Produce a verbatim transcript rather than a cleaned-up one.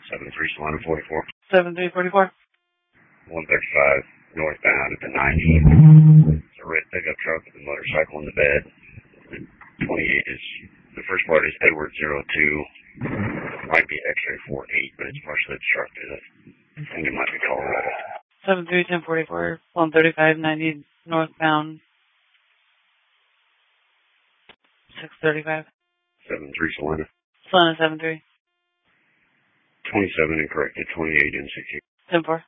seven three Solana forty-four. seven three forty-four. one thirty-five northbound at the ninety. It's a red pickup truck with a motorcycle in the bed. The twenty-eight is, the first part is Edward zero two. Might be X-ray four eight, but it's partially obstructed. I think it might be Colorado. seven three ten forty-four, one thirty-five ninety northbound. six thirty-five. seven three Solana. Solana seven three. twenty-seven incorrected, twenty-eight in sixty. ten four.